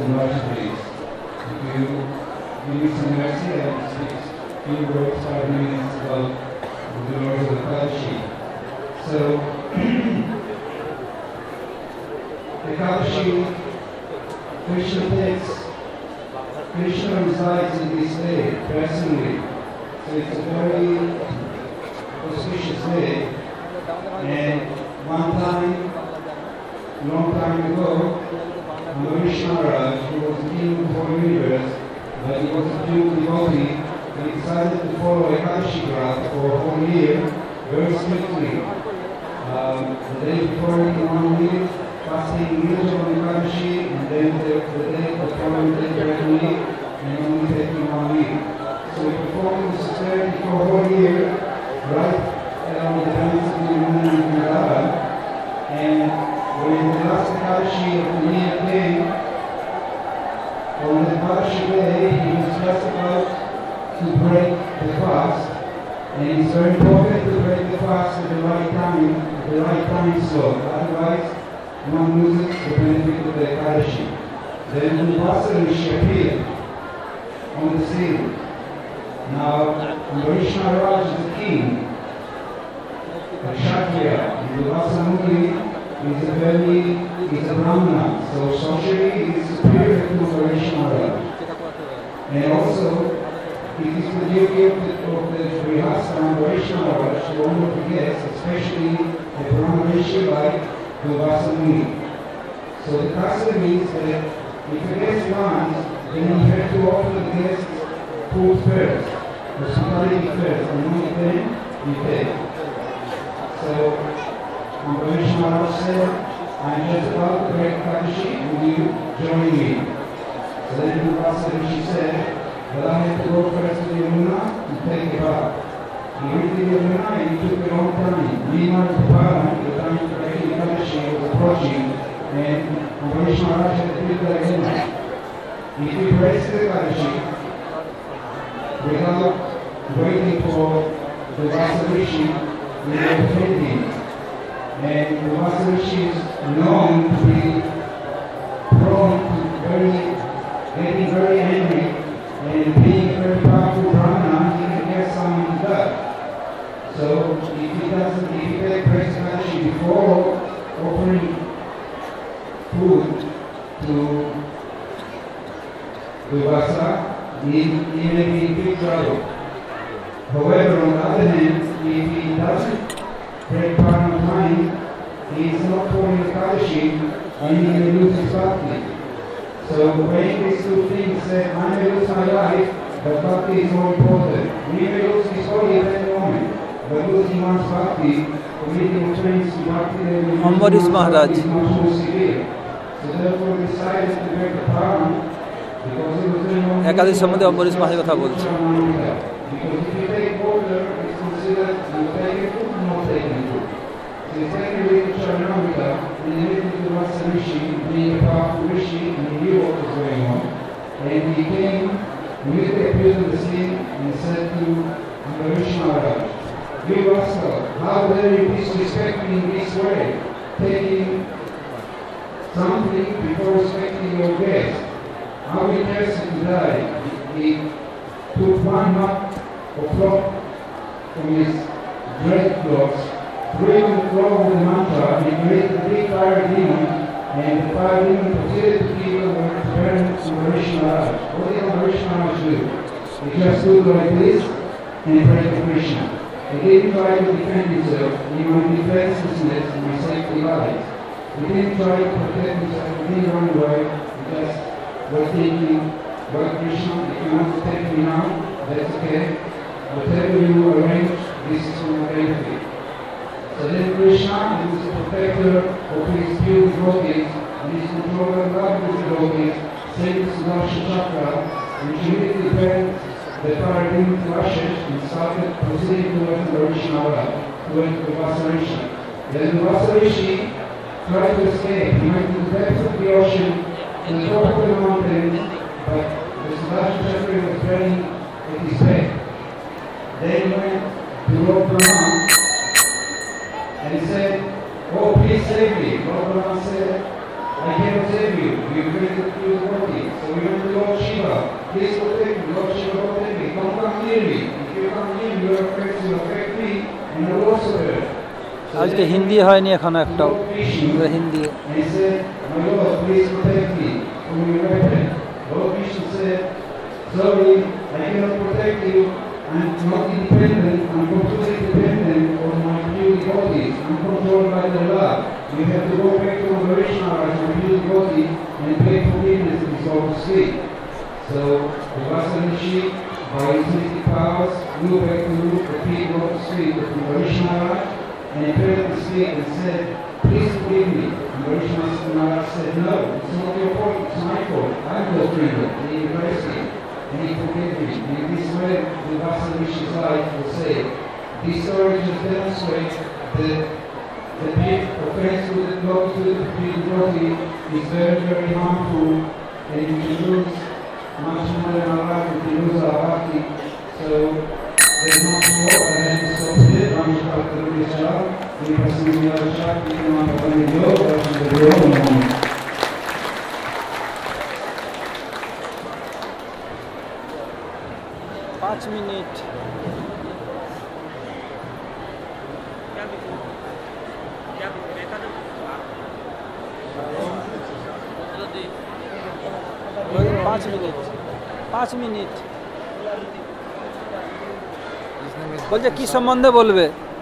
and watch this. If you give me some mercy, I will speak a few words, five minutes about the glories of the Kadashi. So, the Kadashi, Krishna takes, Krishna resides in this day, personally. So it's a very auspicious day. And one time, long time ago, Ambarish Maharaj, who was the king of the whole universe, but he was a pure devotee, he decided to follow a Kadashi Vrat for a whole year, very strictly. Um, the day before he one week, fasting usually on the Kadashi, and then the, the day the following day directly, and only taking one week. So he performed this austerity for a whole year, right around the dance of the moon in Kerala, and when the last Kadashi of the year came, on the Kadashi day, he was just about to break the fast, and it's very important to break the fast at the right time, at the right time slot, otherwise one loses the benefit of the Kadashi. Then Durvasa Rishi appeared on the scene. Now, Ambarish Maharaj is the king, a Kshatriya, and Durvasa Muni is a very, is a Brahmana, so socially he is superior to Ambarish Maharaj. And also, it is the duty of the, of the Grihastha Ambarish Maharaj to honor the guests, especially the Brahma Rishi like Durvasa Muni. So the custom is that if a guest wants, then you have to offer the guest food first, hospitality first, and only then you take. So Ambarish Maharaj said, I am just about to break Kadashi, will you join me? So then Durvasa Rishi said, but I have to go first to the Yamuna and take a bath. He went to the Yamuna and it took a long time. Meanwhile, the Parliament, the time for breaking Kadashi was approaching, and Ambarish Maharaj had to do that again. If he breaks the Kadashi without waiting for the Durvasa Rishi, he will offend him. And Durvasa Rishi is known to be prone to very, getting very angry, and being a very powerful Brahmana, he can get someone to die. So if he doesn't, if he breaks Kadashi before offering food to Durvasa, he, he may be in big trouble. However, on the other hand, if he doesn't break Parma time, he is not following the Kadashi, and he may lose his bhakti. So weighing these two things, said, I may lose my life, but bhakti is more important. We may lose his body at any moment, but losing one's bhakti, committing offense to bhakti, Ambarish Maharaj is much more severe. So therefore we decided to break the Parma, because it was very long. একাদশী সম্বন্ধে অম্বরীশ মহারাজ কথা বলছে। Because if you take water, it's considered you take it food, not taking food. So you take a little Charanamrita, and you make it to Durvasa Rishi, being a powerful Rishi, and he knew what was going on. And he came, immediately appeared on the scene, and said to Ambarish Maharaj, you Durvasa, how dare you disrespect me in this way, taking something before respecting your guest? How will person to die? He took one knot of cloth from his dreadlocks, threw it on the floor with the mantra, and created a big fire demon, and the fire demon proceeded to kill the burn Ambarish Maharaj. What did Ambarish Maharaj do? He just stood like this and prayed to Krishna. He didn't try to defend himself in my defenselessness and my safety lives. He didn't try to protect himself, he didn't run away, he just was thinking, well, Krishna, if you want to take me now, that's okay. Whatever you arrange, this is for my benefit. So then Krishna, who is the protector of his pure devotees, and his controller of his devotees, sent to Sudarshan Chakra, which immediately burned the fire demon to ashes and started proceeding towards Ambarish Maharaj, towards Durvasa Rishi. Then Durvasa Rishi tried to escape. He went to the depths of the ocean, to the top of the mountain, but the Sudarshan Chakra was burning at his back. Then he went to Lord Brahma, and he said, oh, please save me. Lord Brahma said, I cannot save you. we pray to the devotee. So we went to Lord Shiva. Please protect me. Lord Shiva, protect me. Don't come near me. If you come near me, you are afraid to affect me, and I will also hurt. আজকে হিন্দি হয়নি এখনো একটাও, Hindi. And he said, my Lord, please protect me from your weapon. Lord Krishna said, sorry, I cannot protect you. I'm not independent. I'm completely dependent on my pure devotees. I'm controlled by the love. You have to go back to Vaishnava as my pure devotee and pay forgiveness in his own sleep. So, the Vasanishi, by his mystic powers, flew back to the pure devotee street of Vaishnava, and he prayed the street and said, please forgive me. And Vaishnava said, no, it's not your fault, it's my fault. I'm the freedom. And he embraced him. And he forgave me. And in this way, the Vasanishi's life will say, this story just demonstrates that the big offense to the devotee is very, very harmful, and you can lose much more than our life if you lose our bhakti. So, there's no more, and then to stop here. I'm just about to do this job. We pass on the other shop, we can have a video, that's the real moment. पाँच minute पाँच minute पाँच minute বলছে কি সম্বন্ধে বলবে?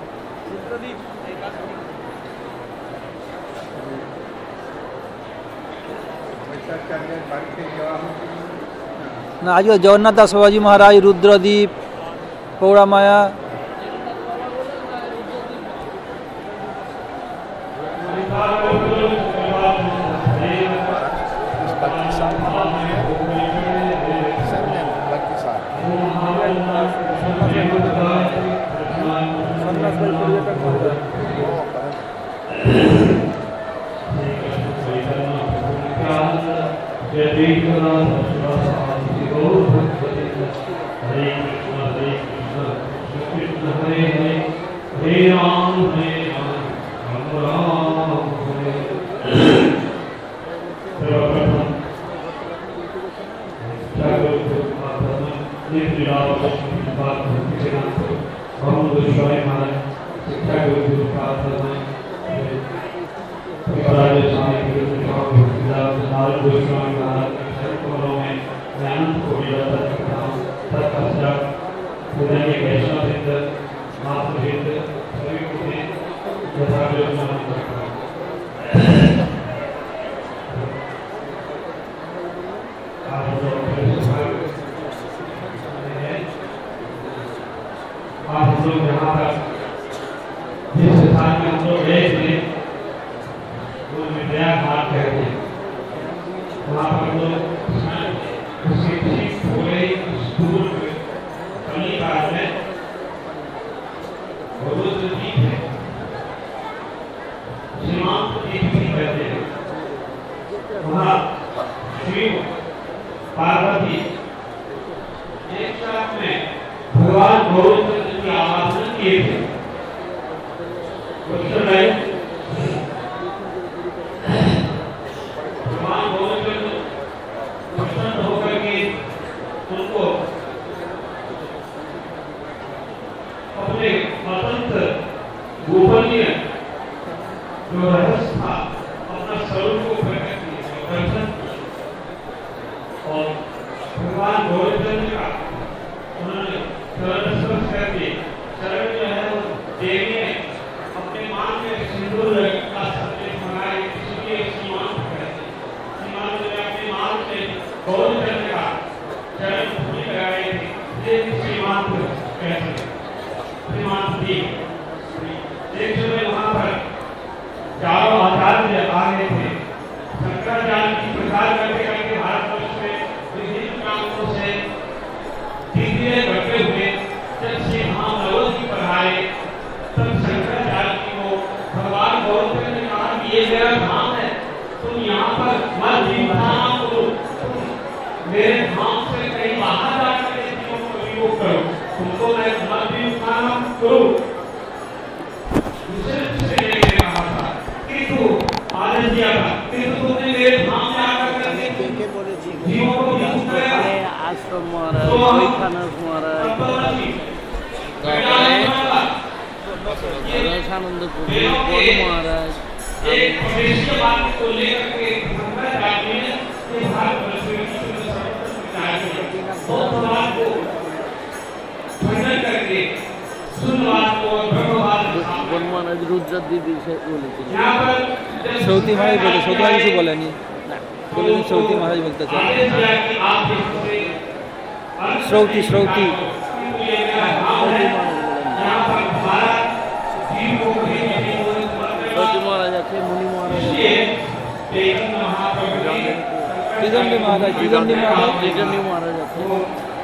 না আজকে জগন্নাথ দাস বাবাজি মহারাজ, রুদ্রদ্বীপ, পৌরামায়া, दिया था, किंतु तुमने मेरे धाम में आकर वेदों के एक प्रवेशीय बात को लेकर के शंकराचार्य ने ये भारतवर्ष में सर्वप्रथम विचार किया। बौद्धवाद को खंडन करके शून्यवाद को और ब्रह्मवाद यहाँ पर श्रौती महाराज बोले, श्रौती महाराज से बोला नहीं बोले, श्रौती महाराज बोलता था। श्रौती श्रौती महाराज अच्छे मुनि महाराज जिदंडी महाराज जिदंडी महाराज जिदंडी महाराज अच्छे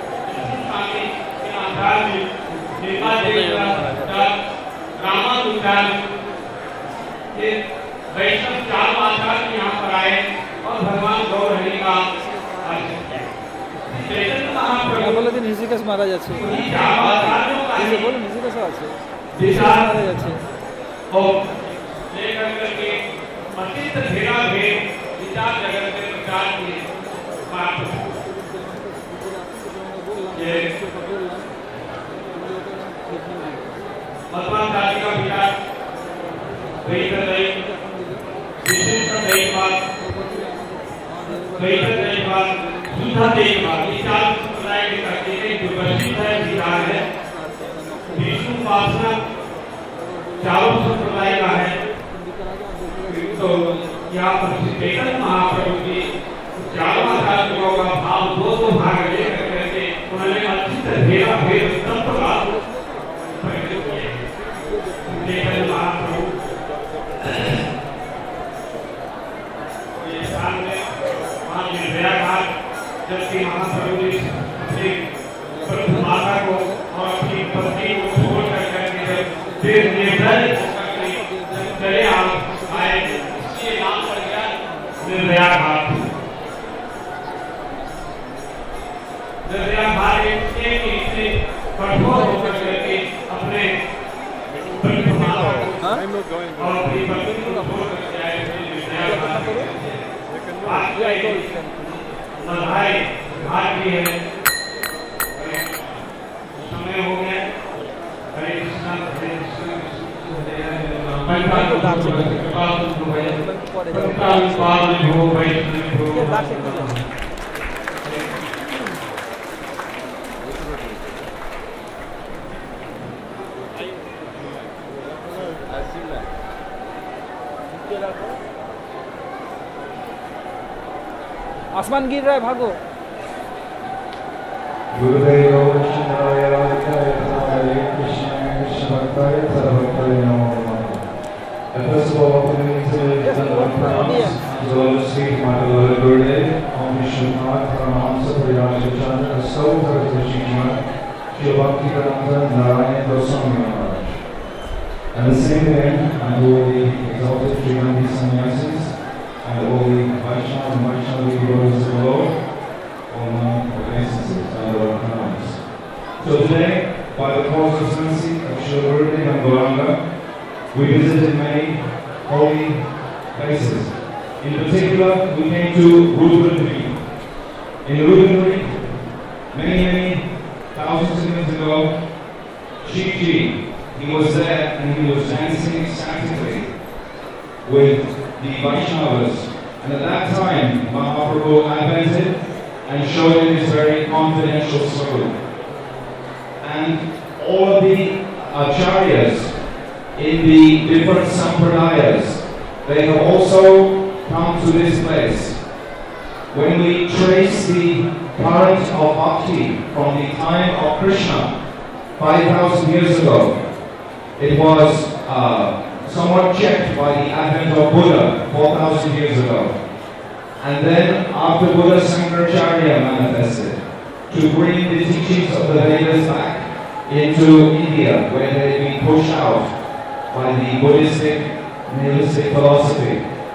वैष्णव चार आचार्य यहाँ पर आए और भगवान गौर हरि का बोले दिन ऋषिकेश महाराज अच्छे बोलो ऋषिकेश अच्छे महाराज अच्छे लेकर करके अतीत भेदा भेद विचार जगत में प्रचार किए। भगवान जाति का विचार वही कर रही विशेष देखभाल वही कर देखभाल सुधा देखभाल विचार संप्रदाय के करते हैं जो प्रसिद्ध है विचार है विष्णु उपासना चारों संप्रदाय का है। तो यहाँ पर चेतन महाप्रभु की चारों आचार्यों का भाव दो दो भाग लेकर करके उन्होंने अच्छी तरह भेदा भेद तत्व का प्रकट किया। चेतन महाप्रभु ये साल में वहाँ निर्भया घाट जबकि महाप्रभु ने अपनी प्रभु माता को और अपनी पत्नी को छोड़ कर करके फिर निर्भय चले आए इसलिए नाम पड़ गया निर्भया घाट। निर्भया घाट एक इतने कठोर होकर करके अपने प्रभु माता को और अपनी पत्नी को छोड़ करके आए निर्भया घाट। बधाई घाट भी है समय हो गया। हरे कृष्णा हरे कृष्णा आसमान गिर रहा है, भागो। गुरुदेव कृष्णाय राधाय हरे कृष्ण कृष्ण भक्ताय सर्वभक्ताय नमो नमः। First of all, opening to the pronouns, as well as speak my beloved Gurudev, Om Vishnunath, Paramahamsa Parivrajacharya, Astav Bhagavad Shri Bhakti Vedanta Narayan Goswami Maharaj. At the same time, I do the exalted Srimati Sannyasis and all the Vaishnava and Vaishnavi devotees of the Lord, all my obeisances and all pronouns. So today, by the cause of mercy of Shri Gurudev and Gauranga, we visited many holy places. In particular, we came to Rudradri. In Rudradri, many, many thousands of years ago, Shivji, he was there and he was dancing ecstatically with the Vaishnavas. And at that time, Mahaprabhu advented and showed him his very confidential soul. And all of the acharyas in the different sampradayas, they have also come to this place. When we trace the current of bhakti from the time of Krishna, five thousand years ago, it was uh, somewhat checked by the advent of Buddha, four thousand years ago. And then after Buddha, Shankaracharya manifested to bring the teachings of the Vedas back into India, where they had been pushed out by the Buddhistic, nihilistic philosophy.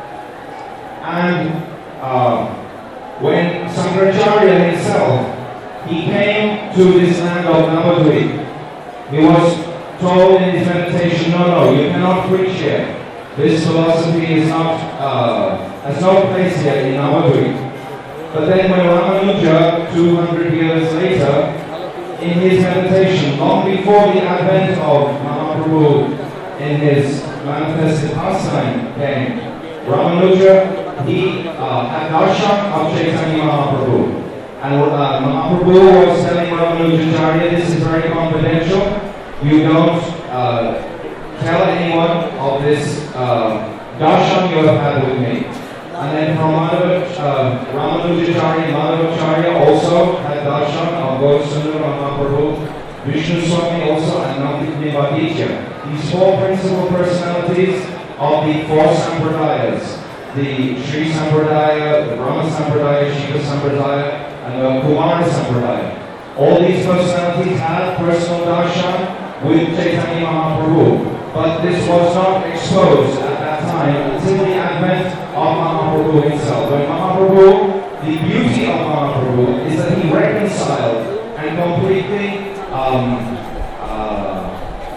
And uh, when Shankaracharya himself, he came to this land of Navadvip, he was told in his meditation, no, no, you cannot preach here. This philosophy is not, uh, has no place here in Navadvip. But then when Ramanuja, two hundred years later, in his meditation, long before the advent of Mahaprabhu in his manifested pastime came, Ramanuja, he uh, had darshan of Chaitanya Mahaprabhu. And uh, Mahaprabhu was telling Ramanujacharya, this is very confidential. You don't uh, tell anyone of this uh, darshan you have had with me. And then from Madhava, uh, Ramanujacharya, Madhavacharya also had darshan of Gaurasundara Mahaprabhu, Vishnu Swami also, and Nivaditya. These four principal personalities of the four Sampradayas, the Sri Sampradaya, the Brahma Sampradaya, Shiva Sampradaya, and the Kumara Sampradaya. All these personalities had personal darshan with Chaitanya Mahaprabhu, but this was not exposed at that time until the advent of Mahaprabhu himself. When Mahaprabhu, the beauty of Mahaprabhu is that he reconciled and completely um, uh,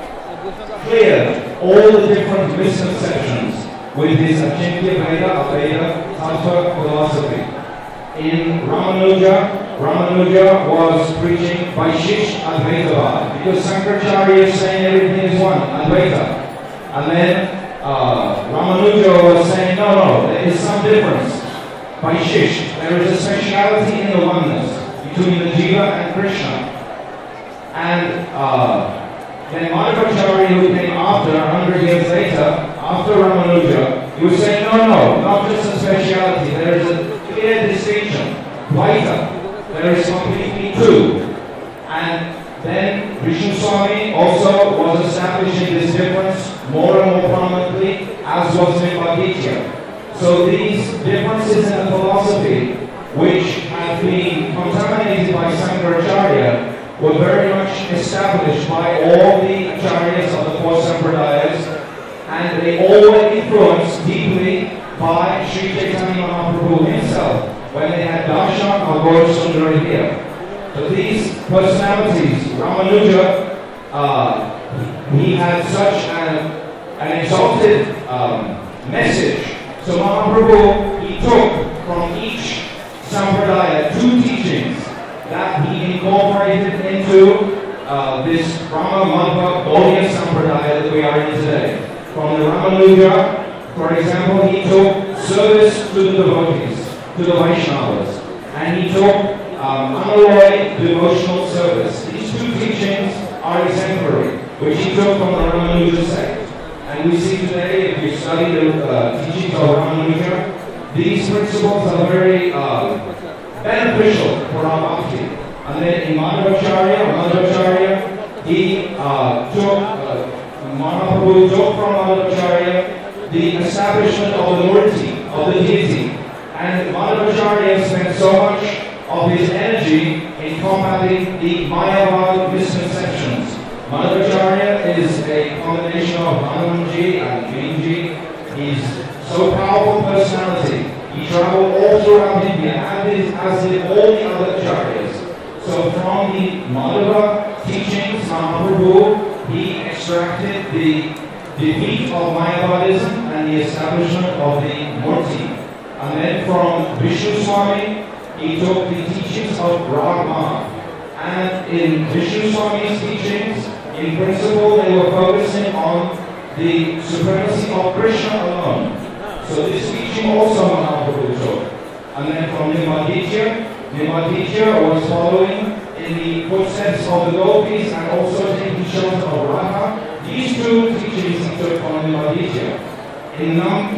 cleared all the different misconceptions with his Achintya Veda, Aveda, Tattva philosophy. In Ramanuja, Ramanuja was preaching Vaishish Advaitavad, because Sankaracharya is saying everything is one, Advaita. And then uh, Ramanuja was saying, no, no, there is some difference. Vaishish, there is a speciality in the oneness between the Jiva and Krishna. And uh, then Madhavacharya, who came after, one hundred years later, after Ramanuja, he was saying, no, no, not just a speciality, there is a clear distinction. Vaita, there is completely two. And then Vishnu Swami also was establishing this difference more and more prominently, as was Nivaditya. So these differences in the philosophy, which had been contaminated by Sankaracharya, were very much established by all the acharyas of the four sampradayas, and they all were influenced deeply by Sri Chaitanya Mahaprabhu himself when they had darshan of Gaurasundara here. So these personalities, Ramanuja, uh, he had such an, an exalted um, message. So Mahaprabhu, he took from each sampradaya two teachings that he incorporated into uh, this Brahma Madhva Gaudiya Sampradaya that we are in today. From the Ramanuja, for example, he took service to the devotees, to the Vaishnavas, and he took um, unalloyed devotional service. These two teachings are exemplary, which he took from the Ramanuja sect. And we see today, if you study the uh, teachings of Ramanuja, these principles are very uh, beneficial for our bhakti. And then in Madhavacharya, Madhavacharya, he uh, took, uh, Mahaprabhu took from Madhavacharya the establishment of the murti, of the deity. And Madhavacharya spent so much of his energy in combating the Mayavad misconceptions. Madhavacharya is a combination of Hanumanji and Vinji. He's so powerful personality. He traveled all throughout India, as did all the other acharyas. So from the Madhava teachings, Mahaprabhu, he extracted the defeat of Mayavadism and the establishment of the Murti. And then from Vishnu Swami, he took the teachings of Brahma. And in Vishnu Swami's teachings, in principle, they were focusing on the supremacy of Krishna alone. So this teaching also Mahaprabhu took. And then from Nivaditya, Nivaditya was following in the footsteps of the gopis and also taking shelter of Radha. These two teachings he took from Nivaditya. In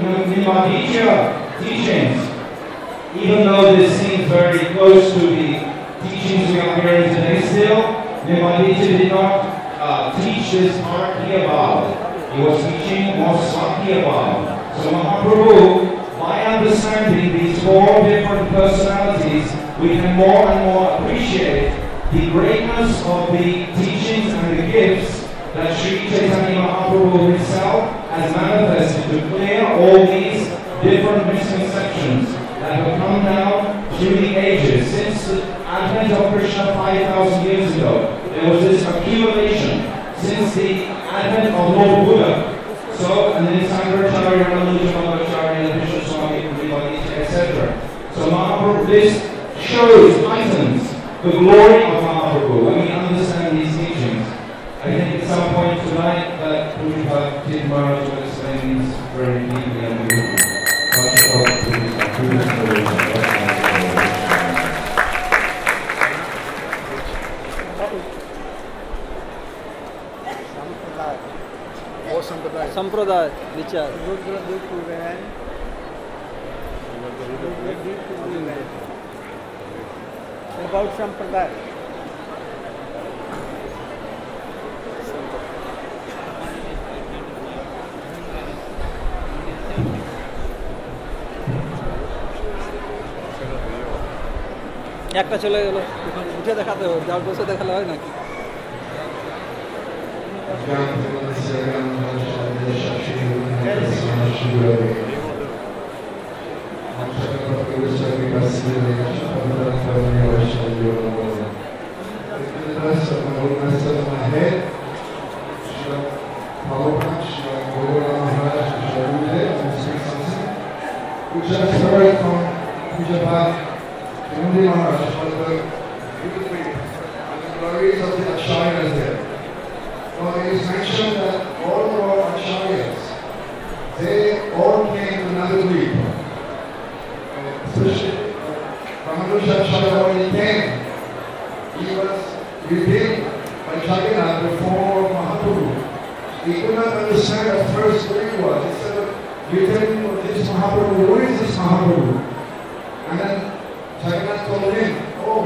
Nivaditya teachings, even though this seems very close to the teachings we are hearing today still, Nivaditya did not uh, teach this Arkhya Bhav. He was teaching more Sakya Bhav. So Mahaprabhu, by understanding these four different personalities, we can more and more appreciate the greatness of the teachings and the gifts that Sri Chaitanya Mahaprabhu himself has manifested to clear all these different misconceptions that have come down through the ages. Since the advent of Krishna five thousand years ago, there was this accumulation. Since the advent of Lord Buddha, so, and then Sankaracharya, Ramanuja, Madhavacharya, Vishnu Swami, et cetera. So Mahaprabhu, this shows, heightens the glory of Mahaprabhu when we understand these teachings. I think at some point tonight that Prabhupada Maharaj will explain Sampradaya, Vichar. Rudra Dipuraya. Rudra Dipuraya. About Sampradaya. একটা চলে গেল, উঠে দেখাতে হবে, যার বসে দেখালে হয় নাকি? Just heard from Pujabhat Gandhi Maharaj was the beauty and the glories of the Acharyas there. So it is mentioned that all of our Acharyas, they all came to Navadvip. Especially Ramanuja Acharya, when he came, he was revealed by Jagannath, the form of Mahaprabhu. He could not understand at first who he was. He said, you tell me what this Mahaprabhu, who is this Mahaprabhu? And then Jagannath told him, oh,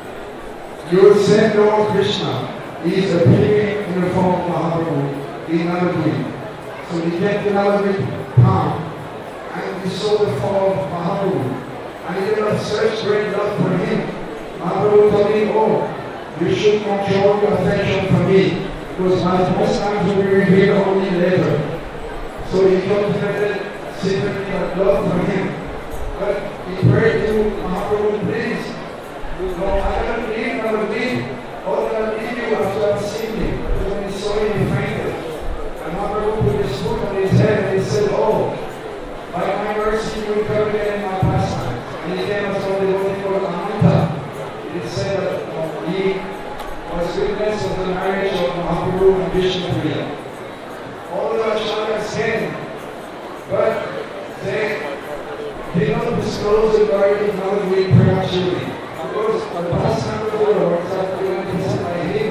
you said Lord Krishna is appearing in the form of Mahaprabhu in Navadvip. So he came to Navadvip town and he saw the form of Mahaprabhu. And he had such great love for him. Mahaprabhu told him, oh, you should not show your affection for me, because my most times will be revealed only later. So he cultivated secretly a love for him. But he prayed to Mahaprabhu, please, no, I cannot leave Navadvip, or I will leave you after I have seen you. Because when he saw him, he fainted. And Mahaprabhu put his foot on his head and he said, oh, by my mercy you will come again in my pastime. And he came as one devotee called Ananta. It is said that uh, he was witness of the marriage of Mahaprabhu and Vishnupriya. All the Acharyas came, but they did not disclose the glory of Navadvip prematurely. Because the pastime of the Lord is given by him.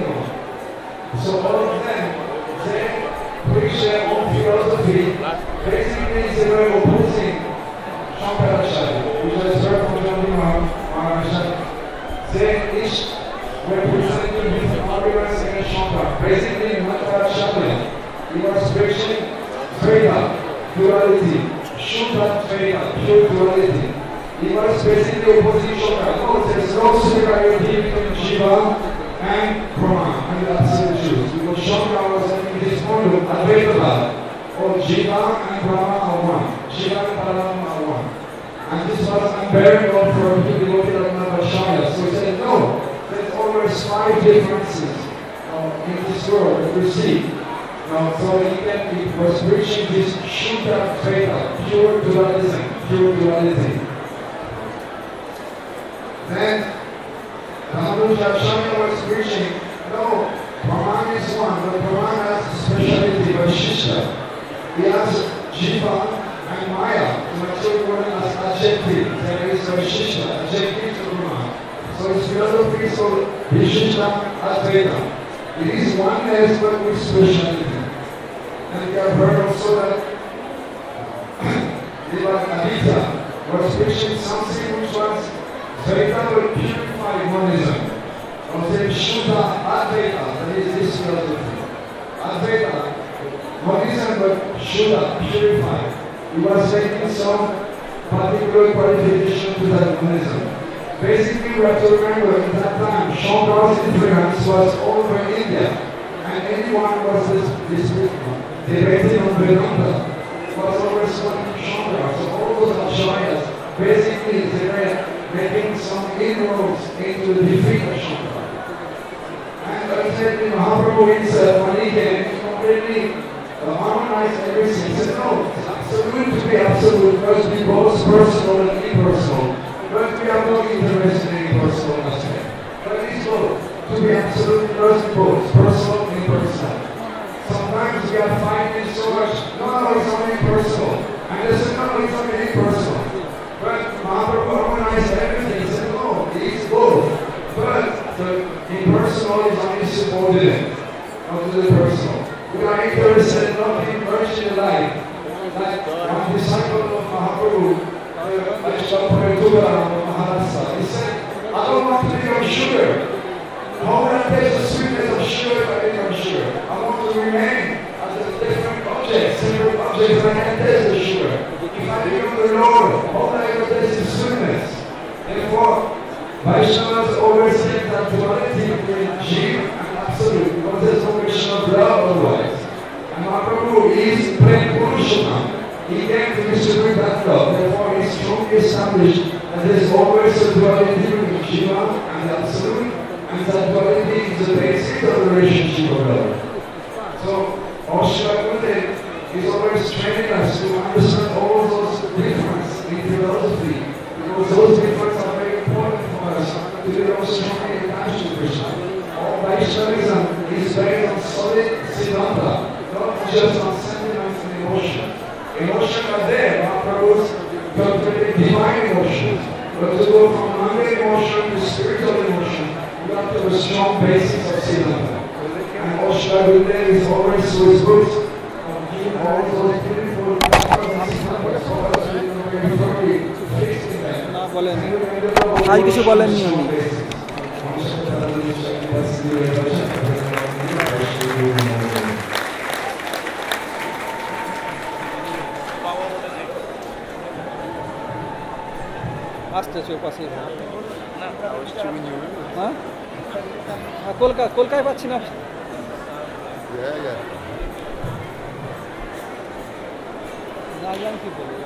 So all of them, they preach their own philosophy. Basically, they were opposing Shankaracharya, which was heard from Gandhi Maharaj. They each were presenting different arguments against Shankara. Basically, Madhvacharya, he was preaching Dvaita, duality, Shuddha Dvaita, pure duality. He was basically opposing Shankara. No, there is no superiority between Shiva and Brahma and the absolute truth. Because Shankara was saying this model, Advaita, or Jiva and Brahma are one. Shiva and Param are one. And this was unbearable for a devotee like Madhvacharya. So he said, no, there's always five differences uh, in this world that we see. Now, so he, can, he was preaching this Shuddha Dvaita, pure dualism, pure duality. Then Ramanuja Acharya was preaching, no, Brahman is one, but Brahman has a speciality, Vaishishta. He has Jiva and Maya, the material world as adjective. There is Vaishishta, adjective to Brahman. So his philosophy is called Vishishta Advaita. It is oneness but with speciality. And we have heard also that Advaita was preaching something which was Dvaita will purify monism. Or say Shuddha Advaita, that is this philosophy. Advaita, monism but Shuddha, purify. He was making some particular qualification to that monism. Basically, we have to remember at that time, Shankara's influence was all over India. And anyone was this, this debating on Vedanta was always studying Shankara. So all those Acharyas, basically, they were making some inroads into the defeat of Shankara. And like I said, Mahaprabhu himself, when he came, he completely uh, harmonized everything. He said, no, it's absolute to be absolute, must be both personal and impersonal. But we are not interested in personal aspect. But it is both. To be absolute, must be both personal and impersonal. Sometimes we are fighting so much, no, no, it's only personal. And they said, no, it's only impersonal. But Mahaprabhu harmonized everything. He said, no, it is both. But the impersonal is only subordinate, not to the personal. We are Mahavira said nothing much in life. Like one disciple of Mahaprabhu, Vaishnava Tukaram of Maharashtra, he said, I don't want to become sugar. How will I taste the sweetness of sugar if I become sugar? I want to remain as a different object, separate objects, and I can taste the sugar. If I become the Lord, how will I taste the sweetness? Therefore, Vaishnavas always say that duality between Jiva and Absolute, because there's no question of love otherwise. And Mahaprabhu is Prem Purushottam. He came to distribute that love. Therefore, he strongly established that there is always a duality between Jiva and the Absolute, and that duality is the basis of the relationship of love. So, Osha Gurudev is always training us to understand all those differences in philosophy, because those differences are very important for us to be also strongly attached to Krishna. All Vaishnavism is based on solid Siddhanta, not just on sentiments and emotion. Emotion are there, Mahaprabhu's cultivating divine emotions. But to go from hungry emotion to spiritual emotion, you have to have a strong basis of Siddhanta. And Osha Gurudev is always to his books of giving all those beautiful examples for us to be firmly fixed in them. না বলেন আজ কিছু বলেননি উনি আসতেছে ও পাশে হ্যাঁ কলকাতা কলকাতায় পাচ্ছি না না জানি কি বলবো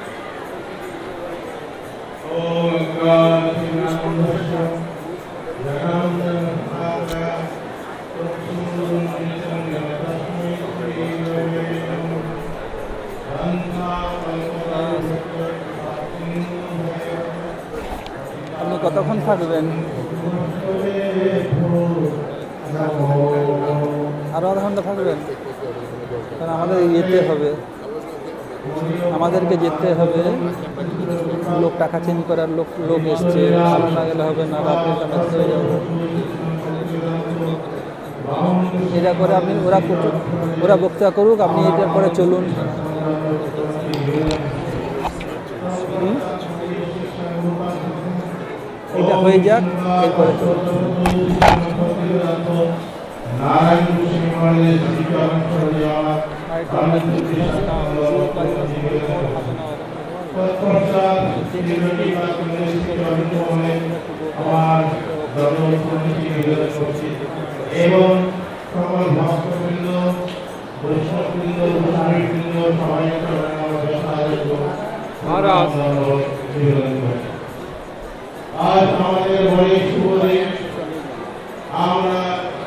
Om Ganti Namosha Janam Bhava Tuksum Nitya Tasmai Shri Vavedam Danta Alpaka আপনি কতক্ষণ থাকবেন আরো আধা ঘন্টা থাকবেন কারণ আমাদের যেতে হবে আমাদেরকে যেতে হবে লোক টাকা চেঞ্জ করার লোক লোক এসছে ভালো না গেলে হবে না রাত্রে ব্যস্ত হয়ে যাবে এটা করে আপনি ওরা ওরা বক্তৃতা করুক আপনি এটার পরে চলুন এটা হয়ে যাক এরপরে চলুন এবং সকল ভক্তবৃন্দ বৈষ্ণববৃন্দ বৈষ্ণববৃন্দ সবাই মহারাজ আজ আমাদের বড় শুভ দিন আমরা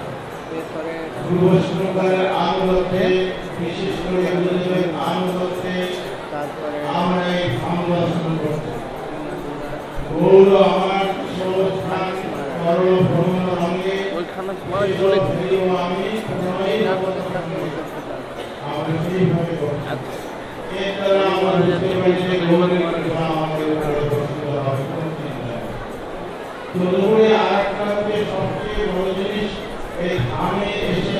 বৈষ্ণবের আনুগত্যে বিশেষ করে গুরুদেবের আনুগত্যে আমরা এই ধাম দর্শন করছি গৌর আমার সর্বস্থান করল ভ্রমণ রঙে আমি আমরা সেইভাবে করছি এর দ্বারা আমার তদুপরি আর একটা সবচেয়ে বড় জিনিস এই ধামে এসে